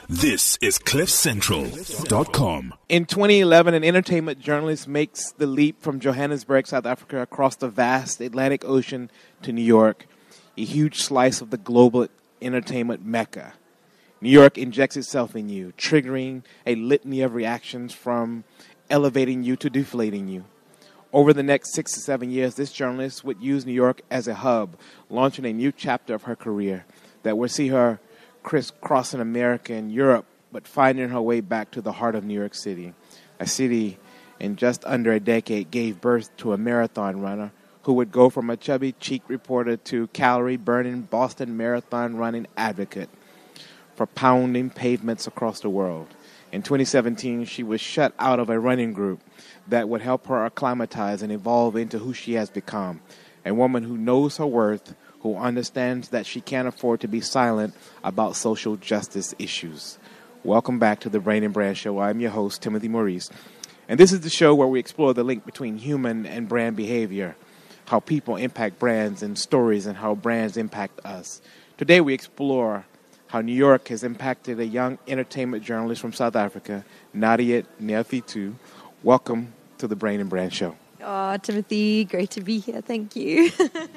This is CliffCentral.com. In 2011, an entertainment journalist makes the leap from Johannesburg, South Africa, across the vast Atlantic Ocean to New York, a huge slice of the global entertainment mecca. New York injects itself in you, triggering a litany of reactions from elevating you to deflating you. Over the next 6 to 7 years, this journalist would use New York as a hub, launching a new chapter of her career that would see her crisscrossing America and Europe, but finding her way back to the heart of New York City. A city in just under a decade gave birth to a marathon runner who would go from a chubby cheek reporter to calorie-burning Boston marathon running advocate for pounding pavements across the world. In 2017, she was shut out of a running group that would help her acclimatize and evolve into who she has become, a woman who knows her worth, who understands that she can't afford to be silent about social justice issues. Welcome back to the Brain and Brand Show. I'm your host, Timothy Maurice, and this is the show where we explore the link between human and brand behavior, how people impact brands and stories, and how brands impact us. Today we explore how New York has impacted a young entertainment journalist from South Africa, Nadia Neafitu. Welcome to the Brain and Brand Show. Oh, Timothy, great to be here. Thank you.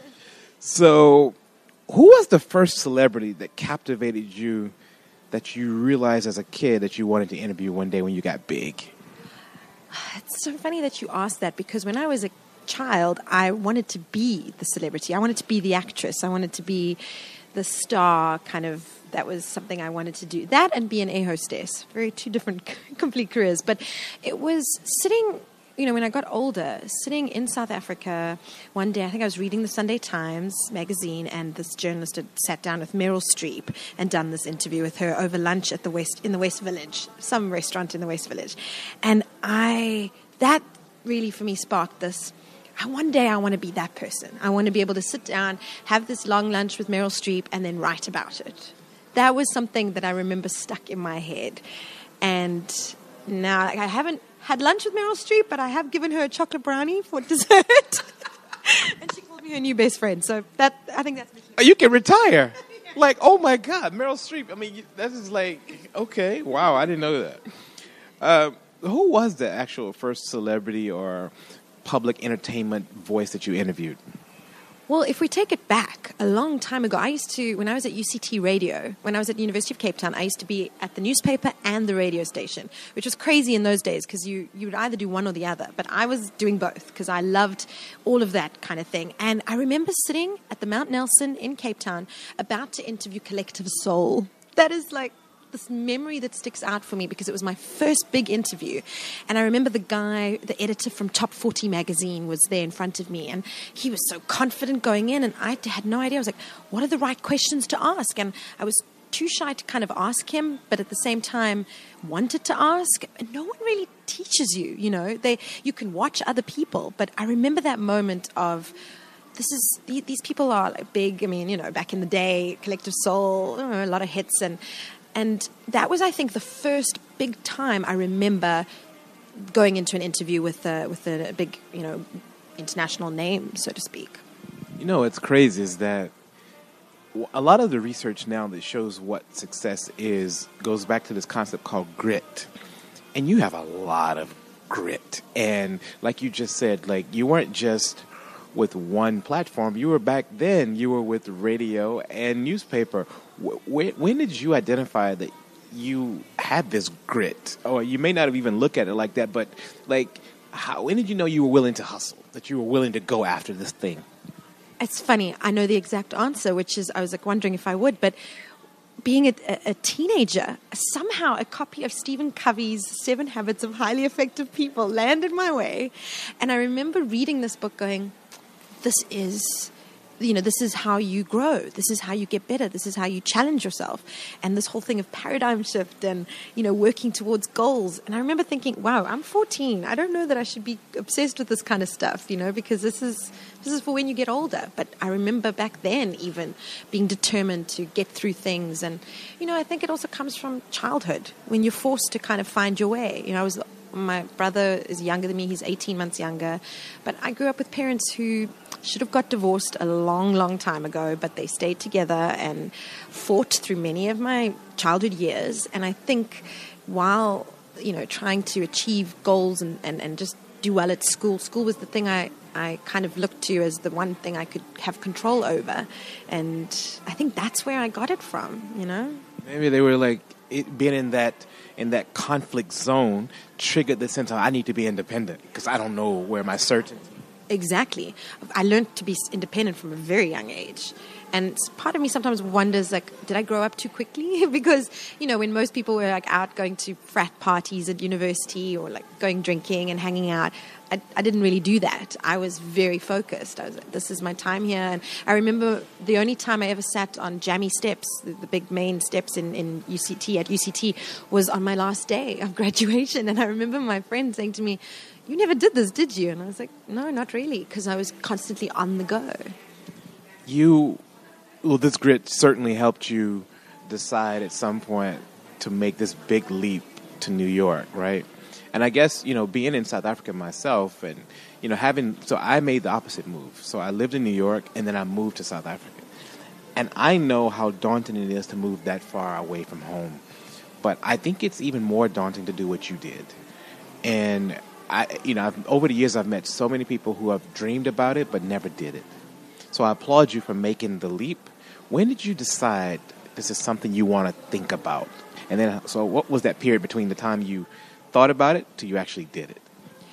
So, who was the first celebrity that captivated you that you realized as a kid that you wanted to interview one day when you got big? It's so funny that you asked that, because when I was a child, I wanted to be the celebrity. I wanted to be the actress. I wanted to be the star, kind of. That was something I wanted to do. That and be an air hostess. Very two different complete careers. But it was sitting, when I got older, sitting in South Africa one day, I think I was reading the Sunday Times magazine, and this journalist had sat down with Meryl Streep and done this interview with her over lunch at in the West Village, some restaurant in the West Village. And that really for me sparked this. One day I want to be that person. I want to be able to sit down, have this long lunch with Meryl Streep, and then write about it. That was something that I remember stuck in my head. And now I haven't had lunch with Meryl Streep, but I have given her a chocolate brownie for dessert. And she called me her new best friend. So I think that's... You can retire. Like, oh my God, Meryl Streep. I mean, that is like, okay, wow, I didn't know that. Who was the actual first celebrity or public entertainment voice that you interviewed? Well, if we take it back a long time ago, when I was at UCT Radio, when I was at the University of Cape Town, I used to be at the newspaper and the radio station, which was crazy in those days because you would either do one or the other. But I was doing both because I loved all of that kind of thing. And I remember sitting at the Mount Nelson in Cape Town about to interview Collective Soul. That is like this memory that sticks out for me because it was my first big interview. And I remember the editor from Top 40 magazine was there in front of me, and he was so confident going in, and I had no idea. I was like, what are the right questions to ask? And I was too shy to kind of ask him, but at the same time wanted to ask. And no one really teaches you, you can watch other people. But I remember that moment of, these people are like big. I mean, back in the day, Collective Soul, a lot of hits, and that was, I think, the first big time I remember going into an interview with a big, international name, so to speak. What's crazy is that a lot of the research now that shows what success is goes back to this concept called grit. And you have a lot of grit. And like you just said, like you weren't just with one platform. You were with radio and newspaper. When did you identify that you had this grit? Or you may not have even looked at it like that, but like, when did you know you were willing to hustle, that you were willing to go after this thing? It's funny. I know the exact answer, which is I was like wondering if I would, but being a teenager, somehow a copy of Stephen Covey's 7 Habits of Highly Effective People landed my way. And I remember reading this book going, this is how you grow. This is how you get better. This is how you challenge yourself. And this whole thing of paradigm shift and, working towards goals. And I remember thinking, wow, I'm 14. I don't know that I should be obsessed with this kind of stuff, because this is for when you get older. But I remember back then even being determined to get through things. And, I think it also comes from childhood when you're forced to kind of find your way. My brother is younger than me. He's 18 months younger. But I grew up with parents who should have got divorced a long, long time ago, but they stayed together and fought through many of my childhood years. And I think while, trying to achieve goals and just do well at school was the thing I kind of looked to as the one thing I could have control over. And I think that's where I got it from, Maybe they were like, being in that conflict zone triggered the sense of, I need to be independent because I don't know where my certainty. Exactly. I learned to be independent from a very young age. And part of me sometimes wonders, did I grow up too quickly? Because, when most people were out going to frat parties at university or going drinking and hanging out, I didn't really do that. I was very focused. I was like, this is my time here. And I remember the only time I ever sat on jammy steps, the big main steps in UCT, at UCT, was on my last day of graduation. And I remember my friend saying to me, you never did this, did you? And I was like, no, not really, because I was constantly on the go. This grit certainly helped you decide at some point to make this big leap to New York, right? And I guess, being in South Africa myself and, so I made the opposite move. So I lived in New York and then I moved to South Africa. And I know how daunting it is to move that far away from home. But I think it's even more daunting to do what you did. And over the years, I've met so many people who have dreamed about it but never did it. So I applaud you for making the leap. When did you decide this is something you want to think about? And then, so what was that period between the time you thought about it to you actually did it?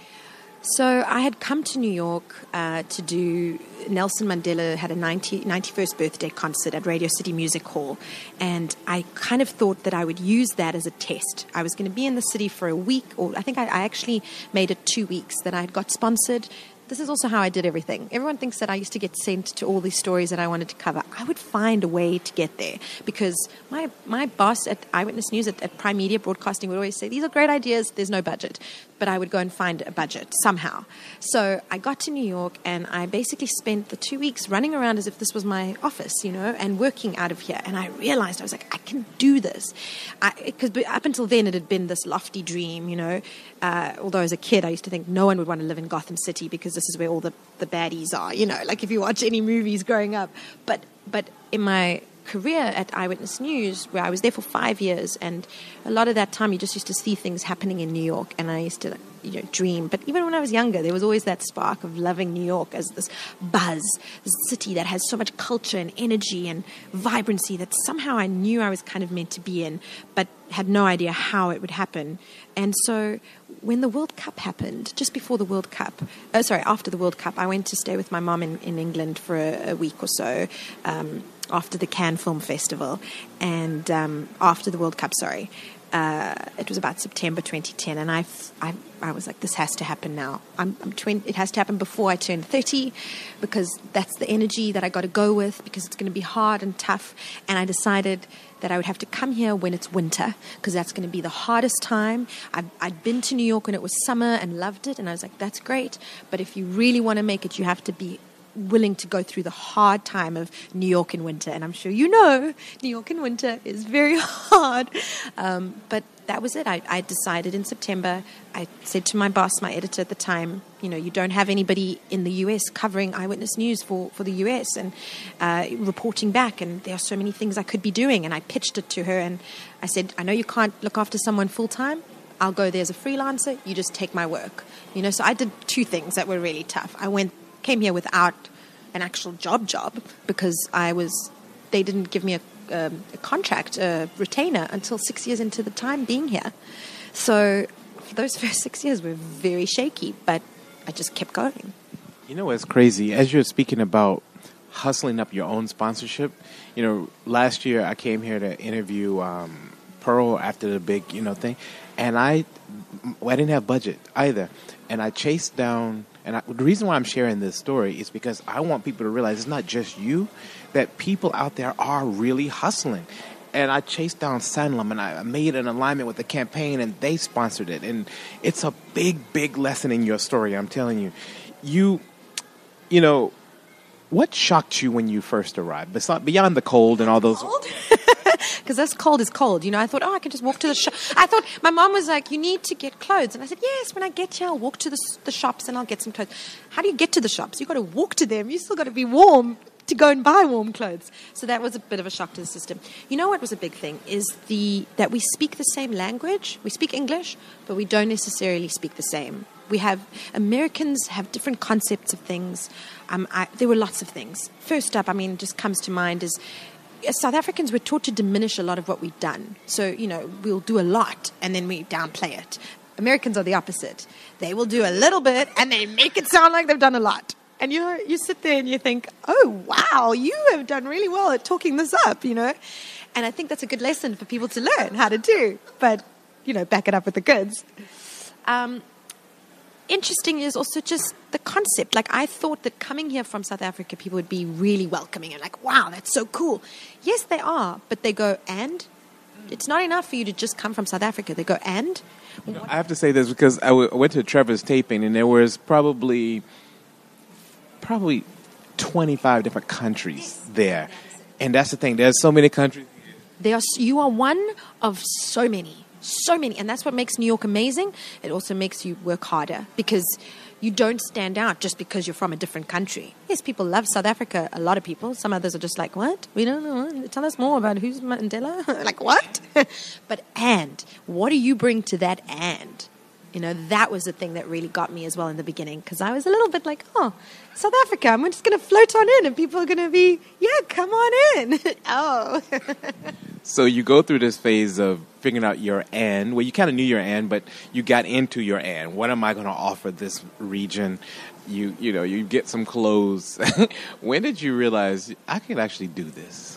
So I had come to New York to do, Nelson Mandela had a 91st birthday concert at Radio City Music Hall. And I kind of thought that I would use that as a test. I was going to be in the city for a week, or I think I actually made it 2 weeks, that I had got sponsored. This is also how I did everything. Everyone thinks that I used to get sent to all these stories that I wanted to cover. I would find a way to get there because my boss at Eyewitness News at Prime Media Broadcasting would always say, these are great ideas, there's no budget. But I would go and find a budget somehow. So I got to New York and I basically spent the 2 weeks running around as if this was my office, and working out of here. And I realized, I was like, I can do this. Because up until then it had been this lofty dream, although as a kid I used to think no one would want to live in Gotham City because this is where all the baddies are, like if you watch any movies growing up. But in my career at Eyewitness News, where I was there for 5 years, and a lot of that time you just used to see things happening in New York, and I used to dream. But even when I was younger, there was always that spark of loving New York as this buzz, this city that has so much culture and energy and vibrancy that somehow I knew I was kind of meant to be in, but had no idea how it would happen. And so when the World Cup happened, just before the World Cup, after the World Cup, I went to stay with my mom in England for a week or so, after the Cannes Film Festival, and after the World Cup, it was about September 2010, and I was like, this has to happen now. It has to happen before I turn 30, because that's the energy that I got to go with, because it's going to be hard and tough. And I decided that I would have to come here when it's winter, because that's going to be the hardest time. I'd been to New York when it was summer and loved it, and I was like, that's great. But if you really want to make it, you have to be willing to go through the hard time of New York in winter. And I'm sure New York in winter is very hard. But that was it. I decided in September, I said to my boss, my editor at the time, you don't have anybody in the US covering Eyewitness News for the US and reporting back. And there are so many things I could be doing. And I pitched it to her and I said, I know you can't look after someone full time. I'll go there as a freelancer. You just take my work. So I did two things that were really tough. Came here without an actual job because they didn't give me a contract, a retainer, until 6 years into the time being here. So those first 6 years were very shaky, but I just kept going. What's crazy, as you're speaking about hustling up your own sponsorship, last year I came here to interview Pearl after the big, thing, and I didn't have budget either, and I chased down. And the reason why I'm sharing this story is because I want people to realize it's not just you, that people out there are really hustling. And I chased down Sanlam, and I made an alignment with the campaign, and they sponsored it. And it's a big, big lesson in your story, I'm telling you. What shocked you when you first arrived? Beyond the cold and all those... Because because this cold is cold. I thought, I can just walk to the shop. I thought, my mom was like, you need to get clothes. And I said, yes, when I get here, I'll walk to the shops and I'll get some clothes. How do you get to the shops? You've got to walk to them. You still got to be warm to go and buy warm clothes. So that was a bit of a shock to the system. What was a big thing is that we speak the same language. We speak English, but we don't necessarily speak the same. Americans have different concepts of things. There were lots of things. First up, just comes to mind is South Africans were taught to diminish a lot of what we've done. So, we'll do a lot and then we downplay it. Americans are the opposite. They will do a little bit and they make it sound like they've done a lot. And you sit there and you think, oh, wow, you have done really well at talking this up, And I think that's a good lesson for people to learn how to do. But, back it up with the goods. Interesting is also just the concept. Like, I thought that coming here from South Africa, people would be really welcoming and like, wow, that's so cool. Yes, they are. But they go, and? It's not enough for you to just come from South Africa. They go, and? I have to say this because I went to Trevor's taping and there was probably 25 different countries there. And that's the thing. There's so many countries. You are one of so many. So many. And that's what makes New York amazing. It also makes you work harder because you don't stand out just because you're from a different country. Yes, people love South Africa. A lot of people. Some others are just like, what? We don't know. Tell us more about who's Mandela. Like, what? But what do you bring to that and? That was the thing that really got me as well in the beginning because I was a little bit like, oh, South Africa, I'm just going to float on in and people are going to be, yeah, come on in. Oh. So you go through this phase of figuring out your and. Well, you kind of knew your and, but you got into your and. What am I going to offer this region? You get some clothes. When did you realize I can actually do this?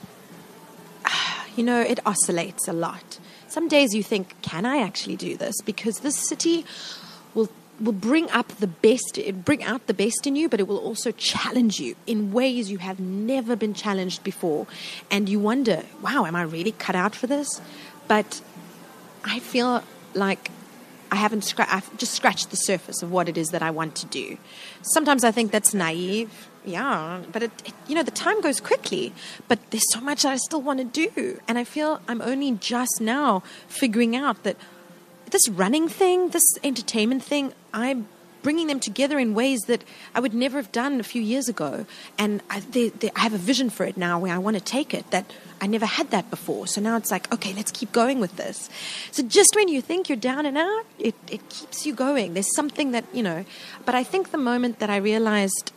It oscillates a lot. Some days you think, can I actually do this? Because this city will bring out the best in you, but it will also challenge you in ways you have never been challenged before. And you wonder, wow, am I really cut out for this? But I feel like I've just scratched the surface of what it is that I want to do. Sometimes I think that's naive. Yeah, but the time goes quickly, but there's so much that I still want to do. And I feel I'm only just now figuring out that this running thing, this entertainment thing, I'm bringing them together in ways that I would never have done a few years ago. And I have a vision for it now where I want to take it that I never had that before. So now it's like, okay, let's keep going with this. So just when you think you're down and out, it keeps you going. There's something that, but I think the moment that I realized,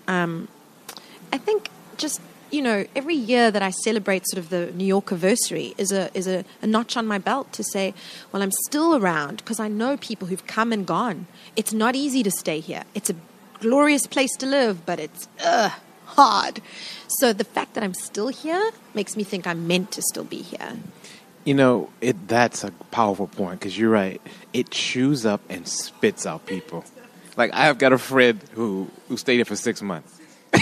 every year that I celebrate sort of the New York anniversary is a notch on my belt to say, well, I'm still around because I know people who've come and gone. It's not easy to stay here. It's a glorious place to live, but it's hard. So the fact that I'm still here makes me think I'm meant to still be here. That's a powerful point because you're right. It chews up and spits out people. Like I have got a friend who stayed here for 6 months.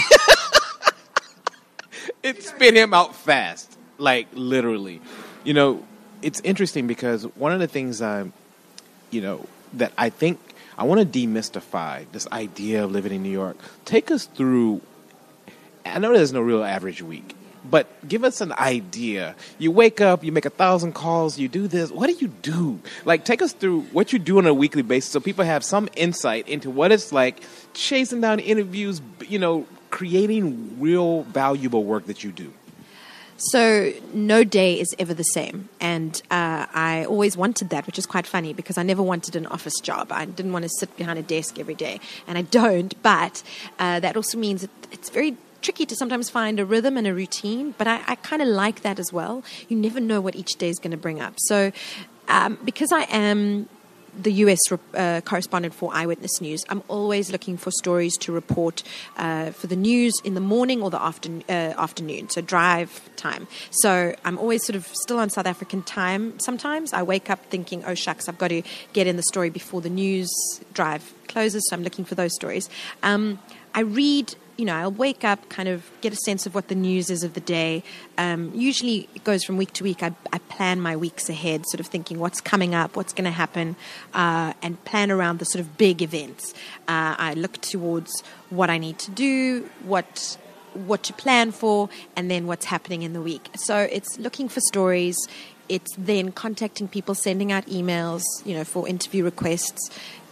It spit him out fast, like literally. It's interesting because one of the things that I think I want to demystify this idea of living in New York. Take us through. I know there's no real average week, but give us an idea. You wake up, you make 1,000 calls, you do this. What do you do? Like, take us through what you do on a weekly basis so people have some insight into what it's like chasing down interviews, creating real valuable work that you do. So no day is ever the same. And I always wanted that, which is quite funny because I never wanted an office job. I didn't want to sit behind a desk every day. And I don't. But that also means it's very tricky to sometimes find a rhythm and a routine. But I kind of like that as well. You never know what each day is going to bring up. So because I am the US correspondent for Eyewitness News, I'm always looking for stories to report for the news in the morning or the afternoon, so drive time. So I'm always sort of still on South African time. Sometimes I wake up thinking, oh shucks, I've got to get in the story before the news drive closes, so I'm looking for those stories. I read, I'll wake up, kind of get a sense of what the news is of the day. Usually it goes from week to week. I plan my weeks ahead, sort of thinking what's coming up, what's going to happen, and plan around the sort of big events. I look towards what I need to do, what what to plan for, and then what's happening in the week. So it's looking for stories. It's then contacting people, sending out emails, for interview requests.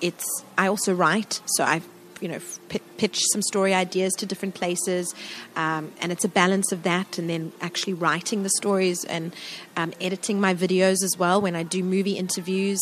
I also write, so I've pitch some story ideas to different places, and it's a balance of that, and then actually writing the stories and editing my videos as well. When I do movie interviews,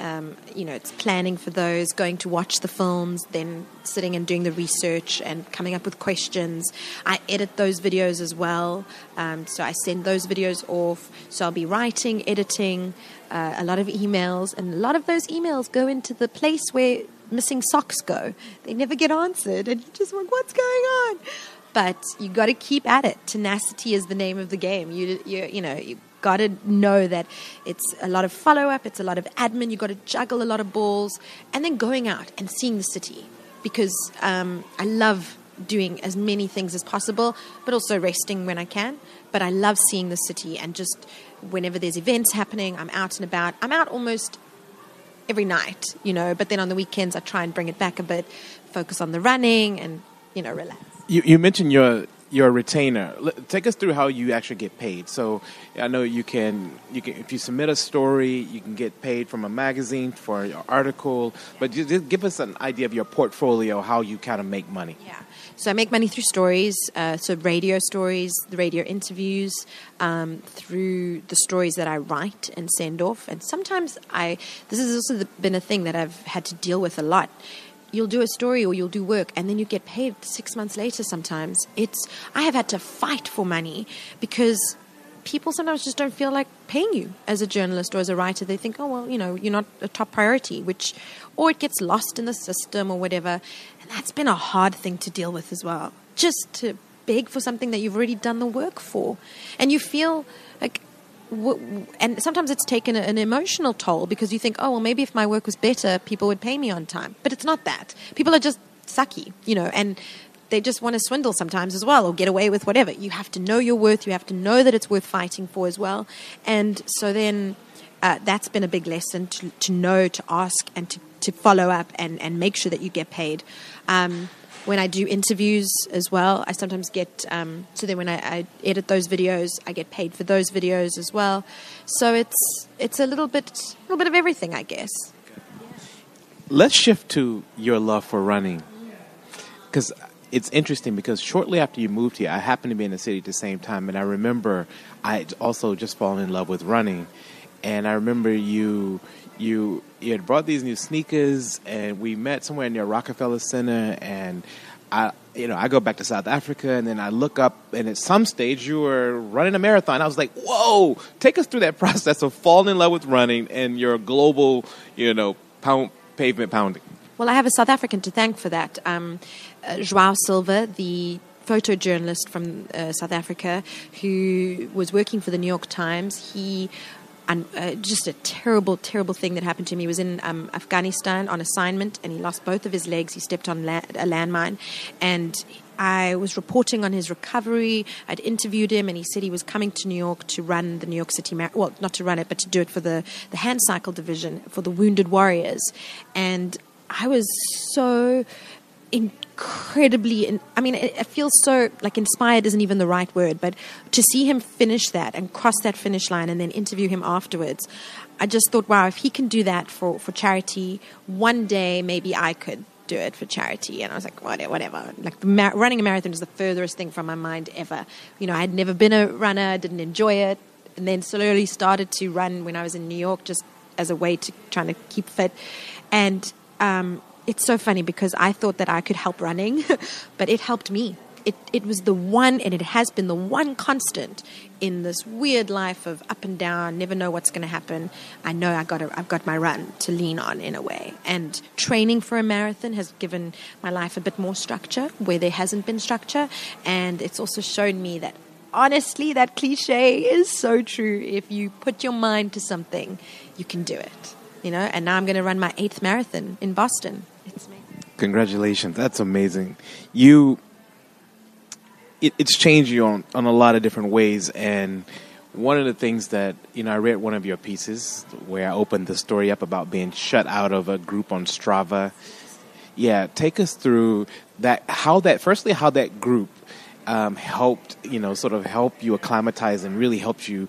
it's planning for those, going to watch the films, then sitting and doing the research and coming up with questions. I edit those videos as well, so I send those videos off. So I'll be writing, editing, a lot of emails, and a lot of those emails go into the place where missing socks go. They never get answered, and you just want, what's going on? But you got to keep at it. Tenacity is the name of the game. You got to know that it's a lot of follow-up, it's a lot of admin, you got to juggle a lot of balls, and then going out and seeing the city, because I love doing as many things as possible, but also resting when I can. But I love seeing the city, and just whenever there's events happening, I'm out and about. I'm out almost every night, but then on the weekends I try and bring it back a bit, focus on the running and, relax. You mentioned your retainer. Take us through how you actually get paid. So I know you can if you submit a story, you can get paid from a magazine for your article, but just give us an idea of your portfolio, how you kind of make money. Yeah. So I make money through stories, so radio stories, the radio interviews, through the stories that I write and send off. And sometimes this has also been a thing that I've had to deal with a lot. You'll do a story or you'll do work, and then you get paid 6 months later sometimes. I have had to fight for money because people sometimes just don't feel like paying you as a journalist or as a writer. They think, oh, well, you're not a top priority, or it gets lost in the system or whatever. And that's been a hard thing to deal with as well. Just to beg for something that you've already done the work for. And you feel like, and sometimes it's taken an emotional toll, because you think, oh, well, maybe if my work was better, people would pay me on time. But it's not that. People are just sucky, and they just want to swindle sometimes as well, or get away with whatever. You have to know your worth. You have to know that it's worth fighting for as well. And so then that's been a big lesson, to know, to ask, and to follow up and make sure that you get paid. When I do interviews as well, I sometimes get, so then when I edit those videos, I get paid for those videos as well. So it's a little bit of everything, I guess. Let's shift to your love for running, because it's interesting, because shortly after you moved here, I happened to be in the city at the same time, and I remember I had also just fallen in love with running, and I remember you had brought these new sneakers, and we met somewhere near Rockefeller Center, and I go back to South Africa, and then I look up, and at some stage you were running a marathon. I was like, whoa, take us through that process of falling in love with running and your global, pavement pounding. Well, I have a South African to thank for that. João Silva, the photojournalist from South Africa, who was working for the New York Times, just a terrible, terrible thing that happened to him. He was in Afghanistan on assignment, and he lost both of his legs. He stepped on a landmine, and I was reporting on his recovery. I'd interviewed him, and he said he was coming to New York to run the New York City Marathon. Well, not to run it, but to do it for the hand cycle division for the Wounded Warriors. And I was so incredibly, it feels so, like, inspired isn't even the right word, but to see him finish that and cross that finish line and then interview him afterwards, I just thought, wow, if he can do that for charity, one day maybe I could do it for charity. And I was like, whatever. Like, running a marathon is the furthest thing from my mind ever. I had never been a runner, didn't enjoy it, and then slowly started to run when I was in New York, just as a way to trying to keep fit. And it's so funny, because I thought that I could help running, but it helped me. It was the one, and it has been the one constant in this weird life of up and down, never know what's going to happen. I know I've got my run to lean on in a way. And training for a marathon has given my life a bit more structure where there hasn't been structure. And it's also shown me that, honestly, that cliche is so true. If you put your mind to something, you can do it. And now I'm going to run my 8th marathon in Boston. It's amazing. Congratulations. That's amazing. It's changed you on a lot of different ways. And one of the things that, I read one of your pieces where I opened the story up about being shut out of a group on Strava. Yeah, take us through that, how that group helped, sort of help you acclimatize and really helped you,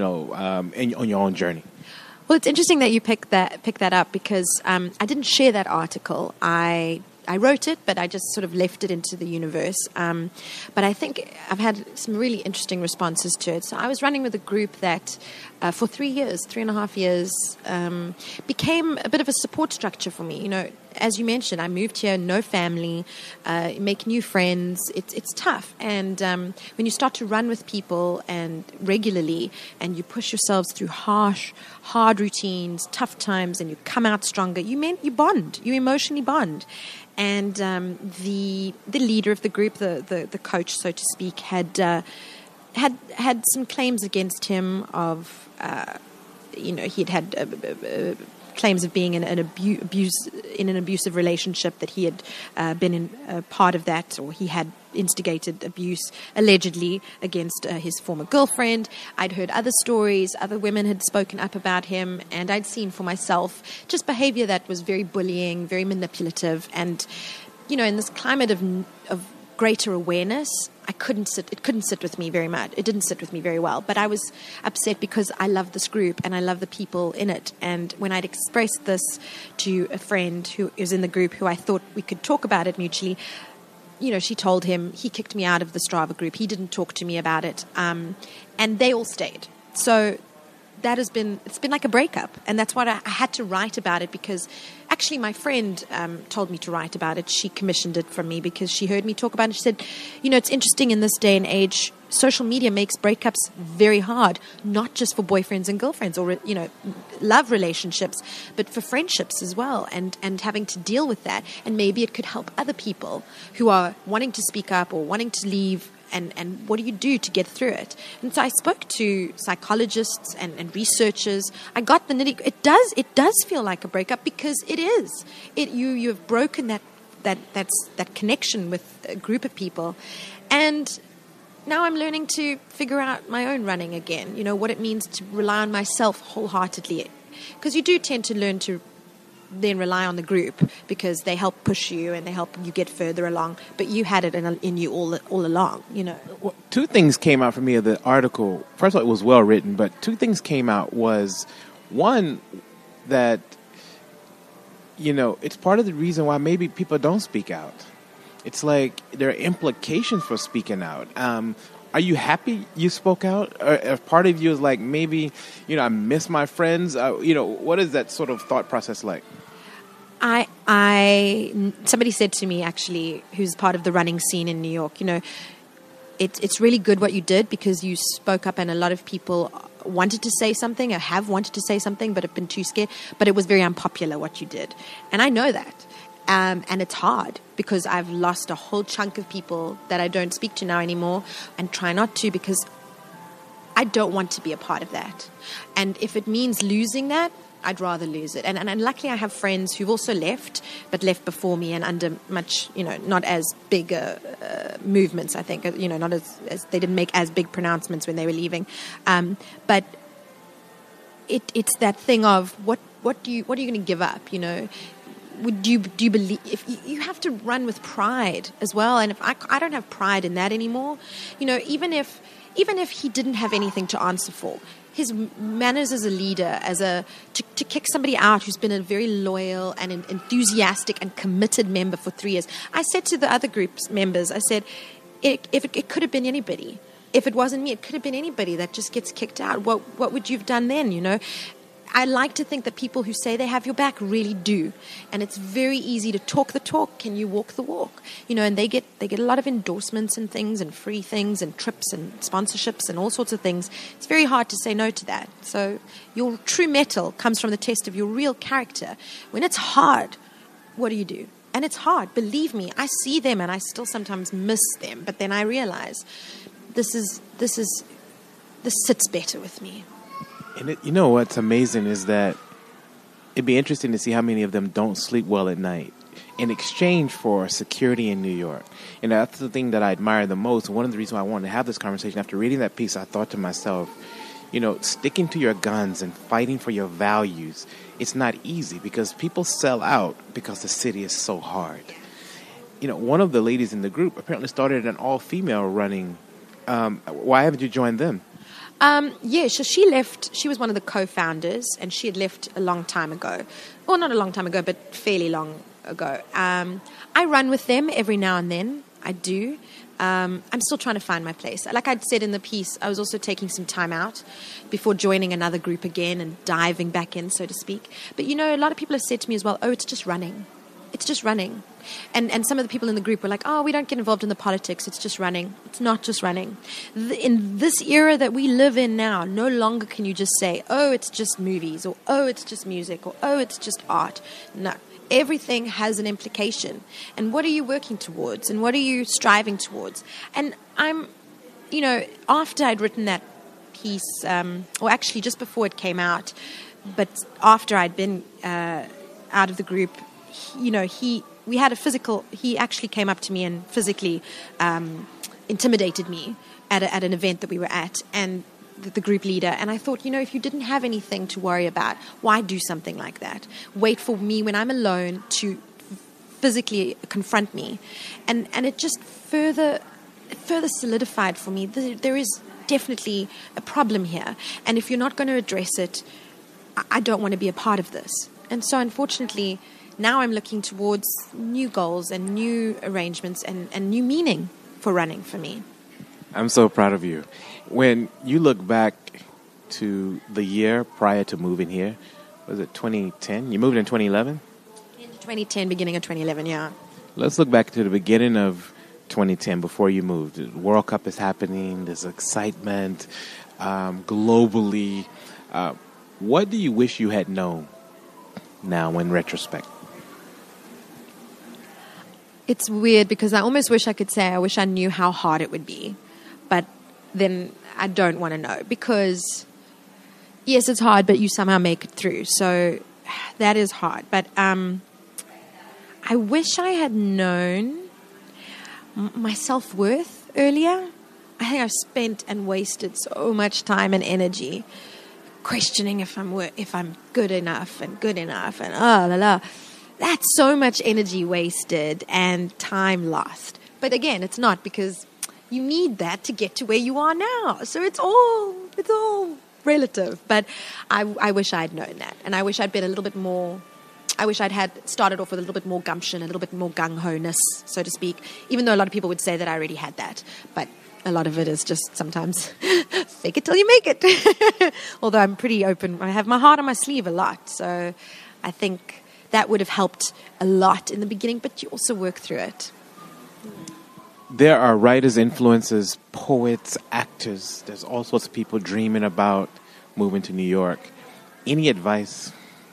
on your own journey? Well, it's interesting that you pick that up because I didn't share that article. I wrote it, but I just sort of left it into the universe. But I think I've had some really interesting responses to it. So I was running with a group that for 3.5 years, became a bit of a support structure for me. As you mentioned, I moved here, no family, make new friends. It's tough. And when you start to run with people and regularly, and you push yourselves through hard routines, tough times, and you come out stronger, you bond. You emotionally bond. And the leader of the group, the coach, so to speak, had some claims against him of, he'd had claims of being in an abusive relationship, that he had been in part of that, or he had instigated abuse allegedly against his former girlfriend. I'd heard other stories, other women had spoken up about him, and I'd seen for myself just behavior that was very bullying, very manipulative. And in this climate of greater awareness, it couldn't sit with me very much. It didn't sit with me very well. But I was upset because I love this group and I love the people in it. And when I'd expressed this to a friend who is in the group, who I thought we could talk about it mutually, she told him, he kicked me out of the Strava group. He didn't talk to me about it. And they all stayed. So it's been like a breakup. And that's why I had to write about it, because actually my friend told me to write about it. She commissioned it from me because she heard me talk about it. She said, it's interesting in this day and age, social media makes breakups very hard, not just for boyfriends and girlfriends or, love relationships, but for friendships as well, and having to deal with that. And maybe it could help other people who are wanting to speak up or wanting to leave. And what do you do to get through it? And so I spoke to psychologists and researchers. I got the nitty. It does feel like a breakup, because it is. You have broken that connection with a group of people, and now I'm learning to figure out my own running again. What it means to rely on myself wholeheartedly, because you do tend to learn to then rely on the group, because they help push you and they help you get further along. But you had it in you all along, Well, two things came out for me of the article. First of all, it was well written, but two things came out. Was one, that it's part of the reason why maybe people don't speak out. It's like there are implications for speaking out. Are you happy you spoke out? Or if part of you is like, maybe, I miss my friends? What is that sort of thought process like? Somebody said to me, actually, who's part of the running scene in New York, it's really good what you did, because you spoke up, and a lot of people wanted to say something or have wanted to say something but have been too scared. But it was very unpopular what you did. And I know that. And it's hard, because I've lost a whole chunk of people that I don't speak to now anymore, and try not to, because I don't want to be a part of that. And if it means losing that, I'd rather lose it. And luckily I have friends who've also left, but left before me and under much, not as big movements, I think, not as they didn't make as big pronouncements when they were leaving. But it's that thing of what are you going to give up, do you believe, if you have to run with pride as well? And if I don't have pride in that anymore, even if he didn't have anything to answer for, his manners as a leader, to kick somebody out who's been a very loyal and enthusiastic and committed member for 3 years. I said to the other group's members, I said, it could have been anybody. If it wasn't me, it could have been anybody that just gets kicked out. What would you have done then, I like to think that people who say they have your back really do. And it's very easy to talk the talk. Can you walk the walk? And they get a lot of endorsements and things, and free things and trips and sponsorships and all sorts of things. It's very hard to say no to that. So your true mettle comes from the test of your real character. When it's hard, what do you do? And it's hard. Believe me, I see them and I still sometimes miss them. But then I realize this sits better with me. And what's amazing is that it'd be interesting to see how many of them don't sleep well at night in exchange for security in New York. And that's the thing that I admire the most. One of the reasons why I wanted to have this conversation, after reading that piece, I thought to myself, sticking to your guns and fighting for your values, it's not easy, because people sell out because the city is so hard. one of the ladies in the group apparently started an all-female running. Why haven't you joined them? Yeah, so she left. She was one of the co-founders, and she had left a long time ago. Well, not a long time ago, but fairly long ago. I run with them every now and then. I do. I'm still trying to find my place. Like I'd said in the piece, I was also taking some time out before joining another group again and diving back in, so to speak. But, a lot of people have said to me as well, oh, it's just running. It's just running. And some of the people in the group were like, oh, we don't get involved in the politics. It's just running. It's not just running. In this era that we live in now, no longer can you just say, oh, it's just movies, or oh, it's just music, or oh, it's just art. No. Everything has an implication. And what are you working towards? And what are you striving towards? And I'm, after I'd written that piece, or actually just before it came out, but after I'd been out of the group, we had a physical, he actually came up to me and physically intimidated me at an event that we were at, and the group leader. And I thought, if you didn't have anything to worry about, why do something like that? Wait for me when I'm alone to physically confront me. And it just further solidified for me that there is definitely a problem here. And if you're not going to address it, I don't want to be a part of this. And so unfortunately, now I'm looking towards new goals and new arrangements and new meaning for running for me. I'm so proud of you. When you look back to the year prior to moving here, was it 2010? You moved in 2011? In 2010, beginning of 2011, yeah. Let's look back to the beginning of 2010 before you moved. The World Cup is happening. There's excitement globally. What do you wish you had known now in retrospect? It's weird because I almost wish I could say I wish I knew how hard it would be. But then I don't want to know because, yes, it's hard, but you somehow make it through. So that is hard. But I wish I had known my self-worth earlier. I think I've spent and wasted so much time and energy questioning if I'm good enough and that's so much energy wasted and time lost. But again, it's not, because you need that to get to where you are now. So it's all relative. But I wish I'd known that. And I wish I'd been a little bit more, I wish I'd had started off with a little bit more gumption, a little bit more gung-ho-ness, so to speak. Even though a lot of people would say that I already had that. But a lot of it is just sometimes fake it till you make it. Although I'm pretty open. I have my heart on my sleeve a lot. So I think that would have helped a lot in the beginning, but you also work through it. There are writers, influencers, poets, actors. There's all sorts of people dreaming about moving to New York. Any advice?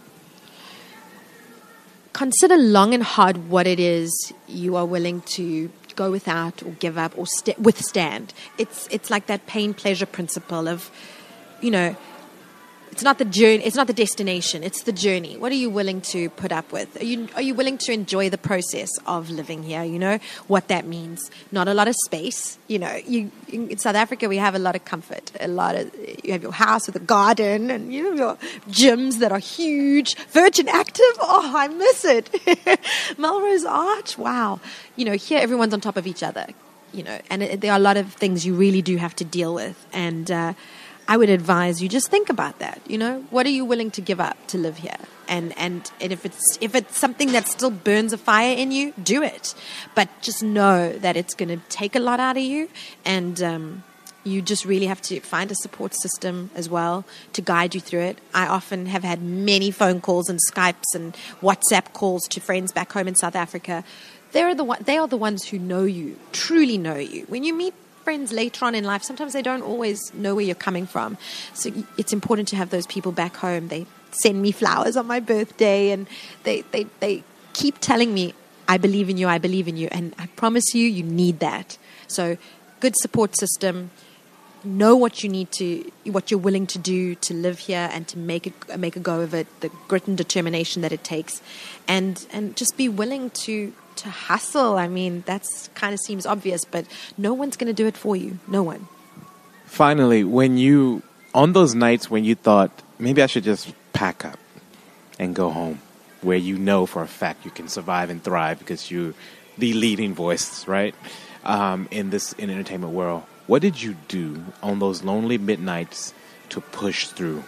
Consider long and hard what it is you are willing to go without or give up or withstand. It's like that pain-pleasure principle of, it's not the journey, it's not the destination, it's the journey. What are you willing to put up with? Are you willing to enjoy the process of living here? What that means. Not a lot of space. In South Africa we have a lot of comfort. You have your house with a garden and your gyms that are huge. Virgin Active, oh, I miss it. Melrose Arch, wow. Here everyone's on top of each other. And there are a lot of things you really do have to deal with. And I would advise you just think about that. What are you willing to give up to live here? And if it's something that still burns a fire in you, do it. But just know that it's going to take a lot out of you, and you just really have to find a support system as well to guide you through it. I often have had many phone calls and Skypes and WhatsApp calls to friends back home in South Africa. They are the ones who know you, truly know you. When you meet friends later on in life, sometimes they don't always know where you're coming from. So it's important to have those people back home. They send me flowers on my birthday, and they keep telling me, I believe in you, and I promise you, you need that. So good support system. Know what you're willing to do to live here and to make a go of it, the grit and determination that it takes, and just be willing to hustle. I mean, that's kind of seems obvious, but no one's going to do it for you. No one. Finally, on those nights when you thought, maybe I should just pack up and go home, where for a fact you can survive and thrive because you're the leading voice, right, in entertainment world. What did you do on those lonely midnights to push through?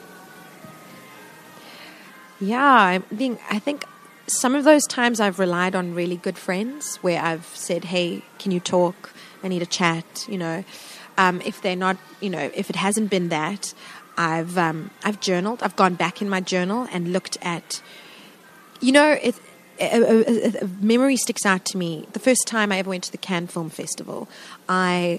Yeah, I think some of those times I've relied on really good friends where I've said, hey, can you talk? I need a chat, If they're not, if it hasn't been that, I've journaled. I've gone back in my journal and looked at, a memory sticks out to me. The first time I ever went to the Cannes Film Festival, I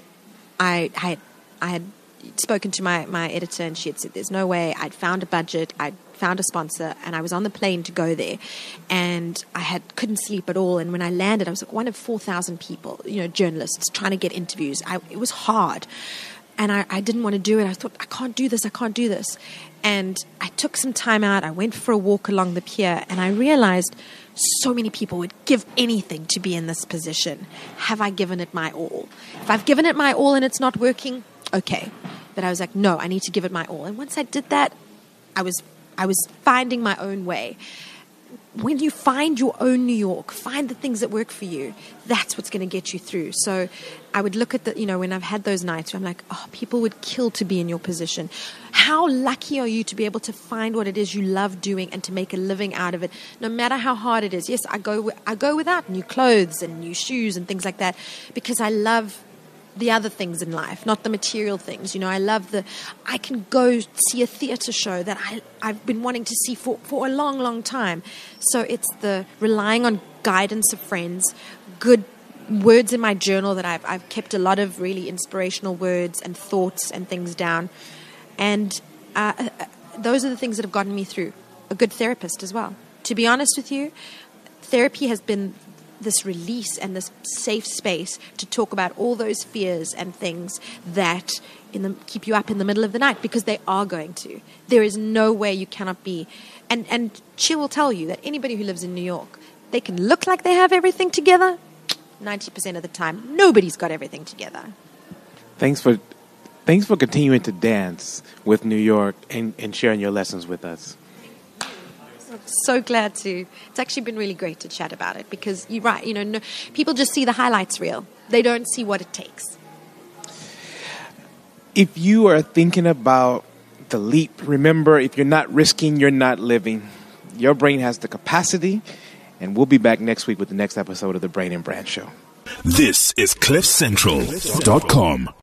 had spoken to my editor, and she had said there's no way. I'd found a budget, I'd found a sponsor, and I was on the plane to go there, and I couldn't sleep at all. And when I landed, I was like one of 4,000 people, journalists trying to get interviews. It was hard, and I didn't want to do it. I thought, I can't do this. And I took some time out. I went for a walk along the pier, and I realized so many people would give anything to be in this position. Have I given it my all? If I've given it my all and it's not working, okay. But I was like, no, I need to give it my all. And once I did that, I was finding my own way. When you find your own New York, find the things that work for you, that's what's going to get you through. So I would look at when I've had those nights where I'm like, oh, people would kill to be in your position. How lucky are you to be able to find what it is you love doing and to make a living out of it, no matter how hard it is. Yes, I go without new clothes and new shoes and things like that because I love the other things in life, not the material things. I can go see a theater show that I've been wanting to see for a long, long time. So it's the relying on guidance of friends, good words in my journal that I've kept a lot of really inspirational words and thoughts and things down. And those are the things that have gotten me through. A good therapist as well. To be honest with you, therapy has been this release and this safe space to talk about all those fears and things that keep you up in the middle of the night, because they are going to. There is no way you cannot be. And she will tell you that anybody who lives in New York, they can look like they have everything together. 90% of the time, nobody's got everything together. Thanks for continuing to dance with New York and sharing your lessons with us. So glad to. It's actually been really great to chat about it, because you're right. People just see the highlights reel. They don't see what it takes. If you are thinking about the leap, remember, if you're not risking, you're not living. Your brain has the capacity, and we'll be back next week with the next episode of the Brain and Brand Show. This is CliffCentral.com.